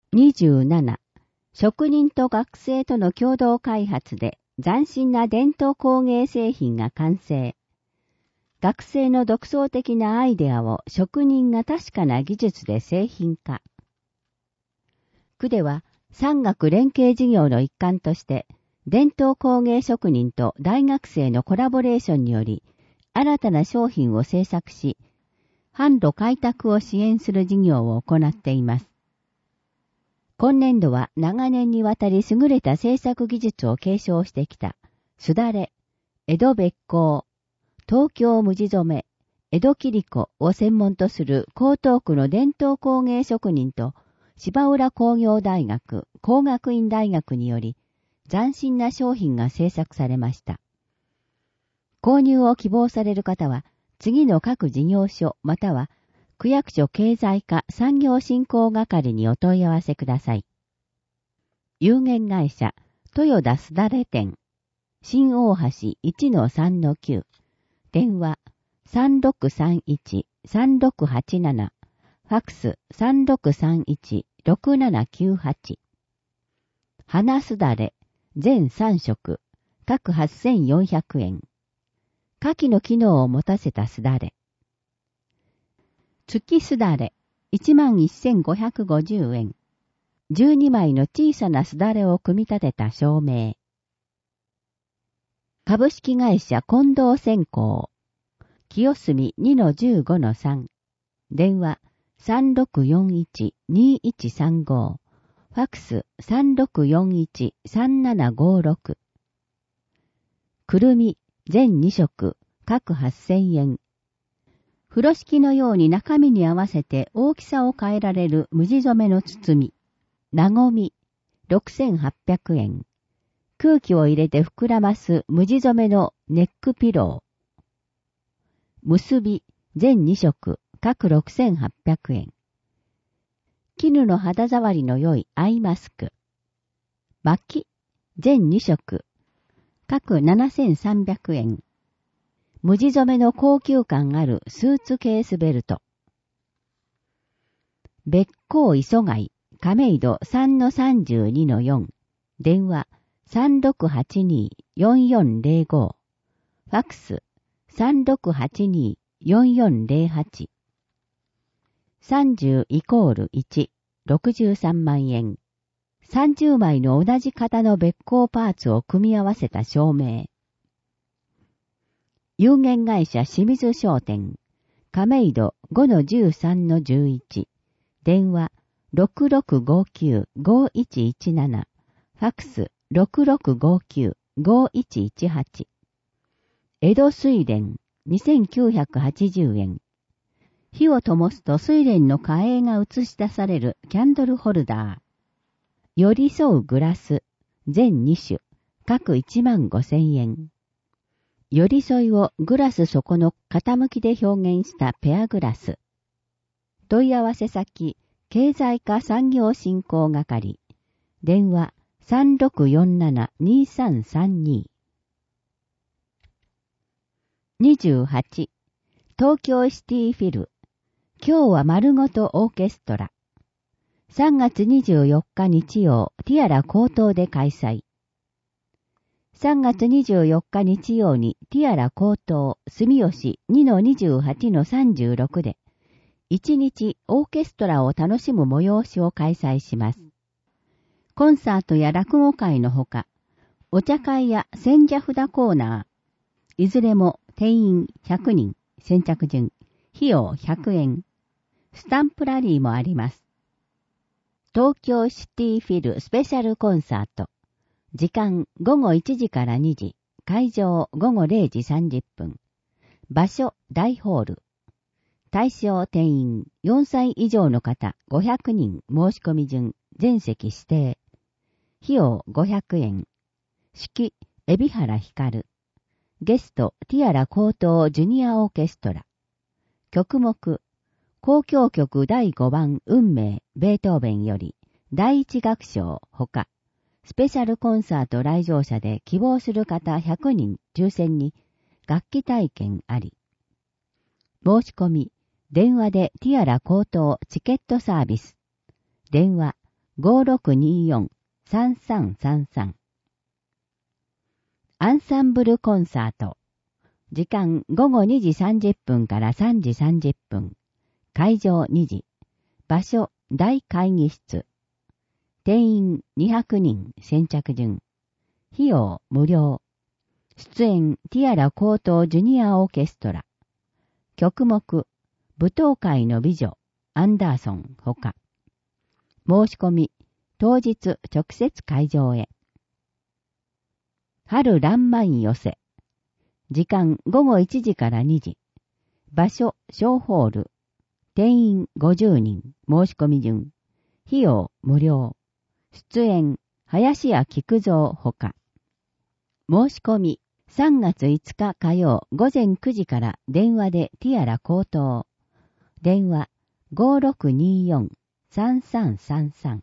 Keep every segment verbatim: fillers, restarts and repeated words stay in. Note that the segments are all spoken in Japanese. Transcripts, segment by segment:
にじゅうなな、職人と学生との共同開発で斬新な伝統工芸製品が完成。学生の独創的なアイデアを職人が確かな技術で製品化。区では産学連携事業の一環として、伝統工芸職人と大学生のコラボレーションにより、新たな商品を製作し、販路開拓を支援する事業を行っています。今年度は長年にわたり優れた製作技術を継承してきた、すだれ、江戸別光、東京無地染め、江戸切子を専門とする江東区の伝統工芸職人と芝浦工業大学、工学院大学により、斬新な商品が製作されました。購入を希望される方は、次の各事業所または区役所経済課産業振興係にお問い合わせください。有限会社、豊田すだれ店、新大橋 いちのさんのきゅう、電話 さんろくさんいち さんろくはちなな、ファックス さんろくさんいち ろくななきゅうはち。花すだれ、全さん色、各はっせんよんひゃくえん。下記の機能を持たせたすだれ。月すだれ、いちまんせんごひゃくごじゅうえん。じゅうにまいの小さなすだれを組み立てた照明。株式会社近藤線香。清澄 にのじゅうごのさん。電話 さんろくよんいち にいちさんご。ファックス さんろくよんいち さんななごろく。くるみ全に色、各はっせんえん。風呂敷のように中身に合わせて大きさを変えられる無地染めの包み。なごみ、ろくせんはっぴゃくえん。空気を入れて膨らます無地染めのネックピロー。結び、全に色、各ろくせんはっぴゃくえん。絹の肌触りの良いアイマスク。巻き、全に色、各ななせんさんびゃくえん。無地染めの高級感あるスーツケースベルト。別光磯貝、亀戸 さんのさんじゅうにのよん。電話 さんろくはちに よんよんぜろご。ファックス さんろくはちに よんよんぜろはち。さんじゅうイコールいち、ろくじゅうさんまんえん。さんじゅうまいの同じ型の別光パーツを組み合わせた照明。有限会社清水商店。亀戸 ごのじゅうさんのじゅういち。電話 ろくろくごきゅう ごいちいちなな。ファックス ろくろくごきゅう ごいちいちはち。江戸水蓮にせんきゅうひゃくはちじゅうえん。火を灯すと水蓮の火影が映し出されるキャンドルホルダー。寄り添うグラス、全に種、各いちまんごせんえん。寄り添いをグラス底の傾きで表現したペアグラス。問い合わせ先、経済課産業振興係。電話 さんろくよんなな にさんさんに。にじゅうはち、東京シティフィル。今日は丸ごとオーケストラ。さんがつにじゅうよっか日曜、ティアラ高等で開催。さんがつにじゅうよっか日曜にティアラ高等住吉 にのにじゅうはちのさんじゅうろく で、いちにちオーケストラを楽しむ催しを開催します。コンサートや落語会のほか、お茶会や千社札コーナー、いずれも定員ひゃくにん、先着順、費用ひゃくえん。スタンプラリーもあります。東京シティフィルスペシャルコンサート。時間ごごいちじからにじ。会場ごごれいじさんじゅっぷん。場所大ホール。対象定員よんさい以上の方ごひゃくにん申し込み順全席指定。費用ごひゃくえん。式海老原光。ゲストティアラ高等ジュニアオーケストラ。曲目交響曲だいごばん運命ベートーベンよりだいいち楽章ほか、スペシャルコンサート来場者で希望する方ひゃくにん抽選に楽器体験あり。申し込み、電話でティアラ高等チケットサービス。電話ごろくにーよん さんさんさんさん。アンサンブルコンサート。時間ごごにじさんじゅっぷんからさんじさんじゅっぷん。会場にじ。場所大会議室。定員にひゃくにん先着順。費用無料。出演ティアラ高等ジュニアオーケストラ。曲目舞踏会の美女アンダーソンほか。申し込み当日直接会場へ。春爛漫寄せ。時間ごごいちじからにじ。場所小ホール。定員ごじゅうにん申し込み順。費用無料。出演林家菊蔵ほか。申し込みさんがついつか火曜午前くじから電話でティアラ高等。電話ごろくにーよん さんさんさんさん。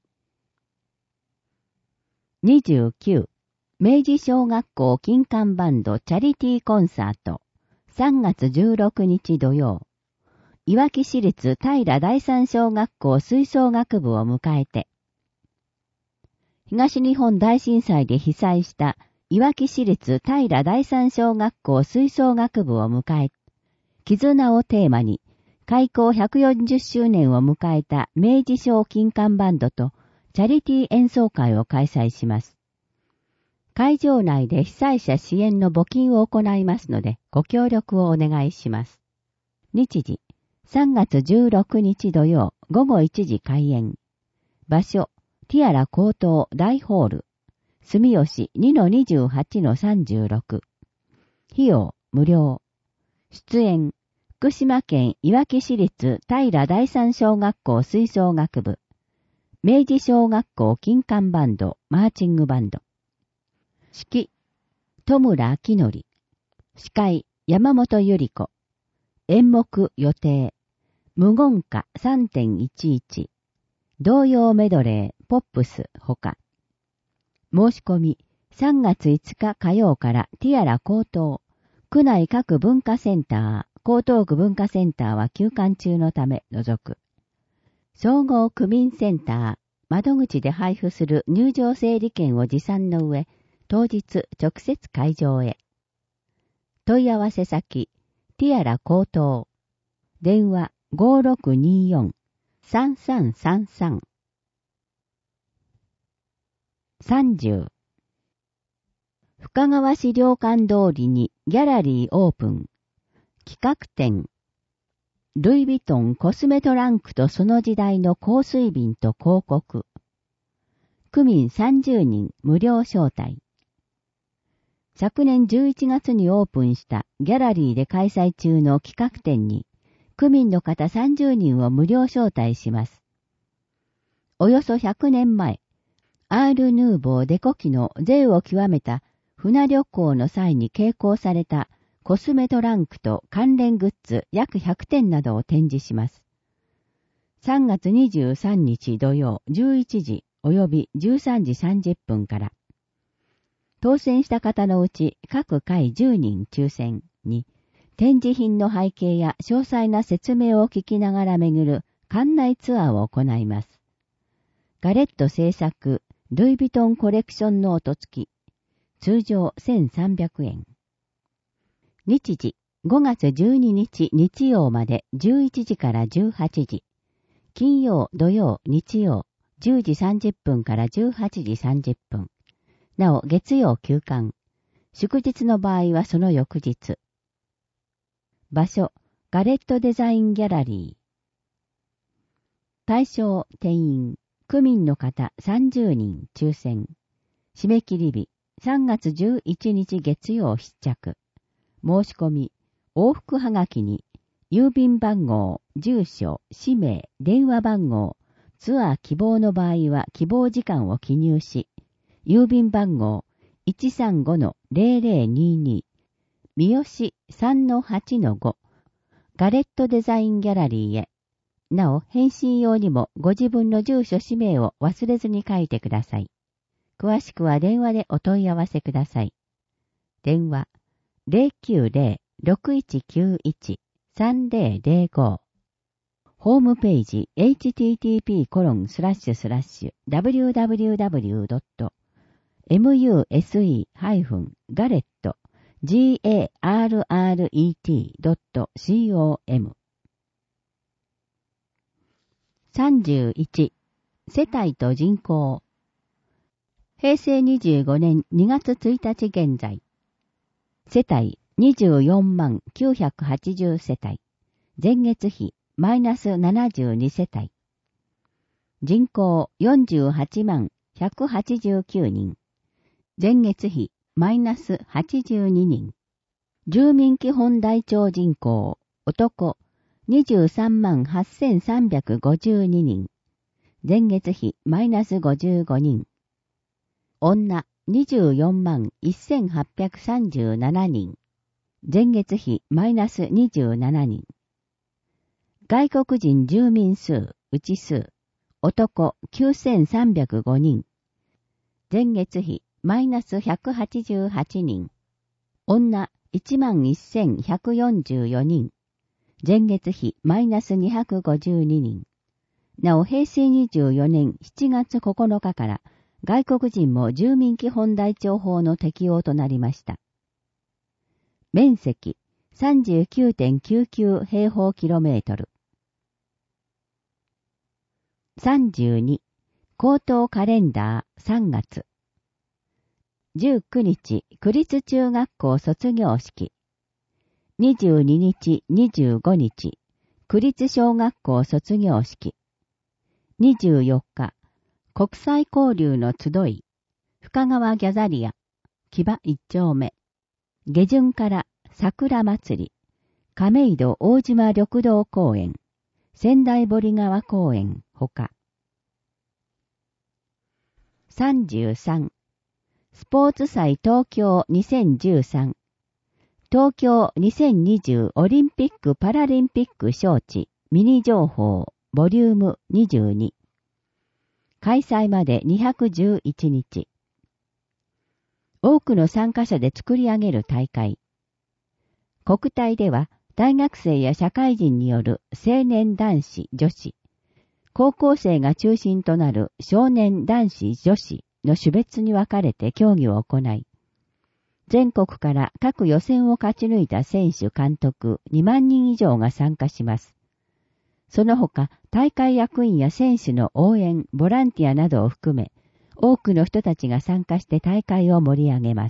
にじゅうきゅう明治小学校金管バンドチャリティーコンサートさんがつじゅうろくにち土曜。いわき市立平第三小学校吹奏楽部を迎えて、東日本大震災で被災したいわき市立平第三小学校吹奏楽部を迎え、絆をテーマに、開校ひゃくよんじゅっしゅうねんを迎えた明治小金管バンドとチャリティー演奏会を開催します。会場内で被災者支援の募金を行いますので、ご協力をお願いします。日時、さんがつじゅうろくにち土曜ごごいちじ開演。場所、ティアラ高等大ホール。住吉 にのにじゅうはちのさんじゅうろく。費用無料。出演、福島県いわき市立平第三小学校吹奏楽部。明治小学校金管バンドマーチングバンド。指揮、戸村明則。司会、山本ゆり子。演目予定。無言歌 さんてんいちいち。童謡メドレー、ポップスほか。申し込み、さんがついつか火曜からティアラ高等。区内各文化センター、江東区文化センターは休館中のため除く。総合区民センター、窓口で配布する入場整理券を持参の上、当日直接会場へ。問い合わせ先、ティアラ高等。電話ごろくにーよん さんさんさんさん。さんじゅう。深川資料館通りにギャラリーオープン。企画展。ルイ・ヴィトンコスメトランクとその時代の香水瓶と広告。区民さんじゅうにん無料招待。昨年じゅういちがつにオープンしたギャラリーで開催中の企画展に、区民の方さんじゅうにんを無料招待します。およそひゃくねんまえ、アール・ヌーボーデコ期の贅を極めた船旅行の際に携行されたコスメトランクと関連グッズ約ひゃくてんなどを展示します。さんがつにじゅうさんにち土曜じゅういちじ及びじゅうさんじさんじゅっぷんから、当選した方のうち各回じゅうにん抽選に、展示品の背景や詳細な説明を聞きながら巡る館内ツアーを行います。ガレット製作ルイ・ヴィトンコレクションノート付き。通常せんさんびゃくえん。日時、ごがつじゅうににち日曜までじゅういちじからじゅうはちじ。金曜、土曜、日曜、じゅうじさんじゅっぷんからじゅうはちじさんじゅっぷん。なお、月曜休館。祝日の場合はその翌日。場所、ガレットデザインギャラリー。対象、定員。区民の方さんじゅうにん抽選。締め切り日さんがつじゅういちにち月曜必着。申し込み往復はがきに郵便番号、住所、氏名、電話番号、ツアー希望の場合は希望時間を記入し、郵便番号 いちさんごのぜろぜろにに 三好 さんのはちのご ガレットデザインギャラリーへ。なお、返信用にもご自分の住所氏名を忘れずに書いてください。詳しくは電話でお問い合わせください。電話 ゼロきゅうゼロ ろくいちきゅういち さんゼロゼロご。 ホームページ エイチティーティーピーコロンスラッシュスラッシュダブリューダブリューダブリュードットムユーエスイーハイフンガレット ジーエーアールアールイーティードットコム さんじゅういち世帯と人口平成にじゅうごねんにがつついたち現在世帯にじゅうよんまんきゅうひゃくはちじゅう世帯前月比マイナスななじゅうに世帯人口よんじゅうはちまんひゃくはちじゅうきゅうにん前月比マイナスはちじゅうににん住民基本台帳人口男にじゅうさんまんはっせんさんびゃくごじゅうににん前月比マイナスごじゅうごにん女にじゅうよんまんせんはっぴゃくさんじゅうななにん前月比マイナスにじゅうななにん外国人住民数内数男きゅうせんさんびゃくごにん前月比マイナスひゃくはちじゅうはちにん女いちまんせんひゃくよんじゅうよにん前月比マイナスにひゃくごじゅうににんなお平成にじゅうよねんしちがつここのかから外国人も住民基本台帳法の適用となりました。面積 さんじゅうきゅうてんきゅうきゅう 平方キロメートル。さんじゅうに高等カレンダーさんがつ。じゅうくにち区立中学校卒業式。にじゅうににち、にじゅうごにち区立小学校卒業式。にじゅうよっか国際交流の集い。深川ギャザリア木場一丁目。下旬から桜祭り。亀戸大島緑道公園。仙台堀川公園ほか。さんじゅうさんスポーツ祭東京にせんじゅうさん東京にせんにじゅうオリンピック・パラリンピック招致ミニ情報ボリュームにじゅうに開催までにひゃくじゅういちにち多くの参加者で作り上げる大会国体では大学生や社会人による青年男子女子高校生が中心となる少年男子女子の種別に分かれて競技を行い、全国から各予選を勝ち抜いた選手監督にまんにん以上が参加します。その他、大会役員や選手の応援、ボランティアなどを含め、多くの人たちが参加して大会を盛り上げます。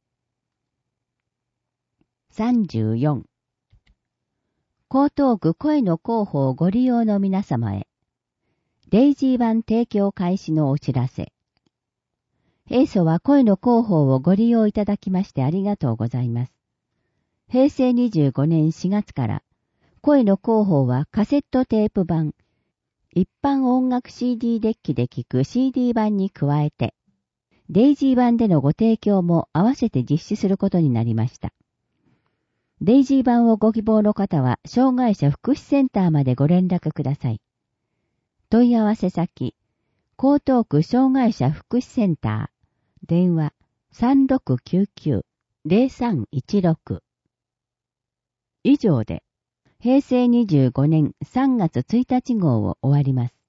さんじゅうよん江東区声の広報をご利用の皆様へ、デイジー版提供開始のお知らせ。平素は声の広報をご利用いただきましてありがとうございます。平成にじゅうごねんしがつから、声の広報はカセットテープ版、一般音楽 シーディー デッキで聴く シーディー 版に加えて、デイジー版でのご提供も合わせて実施することになりました。デイジー版をご希望の方は、障害者福祉センターまでご連絡ください。問い合わせ先、江東区障害者福祉センター、電話 さんろくきゅうきゅう ゼロさんいちろく 以上で、平成にじゅうごねんさんがつついたち号を終わります。